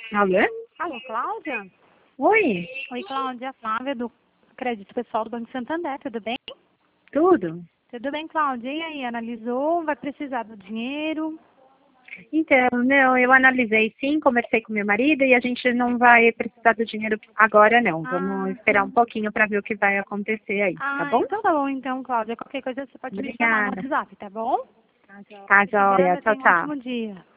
Alô? Alô, Cláudia? Oi, Oi, Cláudia. Flávia, do Crédito Pessoal do Banco Santander, tudo bem? tudo? Tudo bem, Cláudia. E aí, analisou? Vai precisar do dinheiro? Então, não, eu analisei sim, conversei com meu marido e a gente não vai precisar do dinheiro agora não. Vamos esperar um pouquinho para ver o que vai acontecer aí, tá bom? Então tá bom, então, Cláudia. Qualquer coisa você pode me chamar no Obrigada. WhatsApp, tá bom? Tá joia, Obrigada, tchau, tenha um tchau. ótimo dia.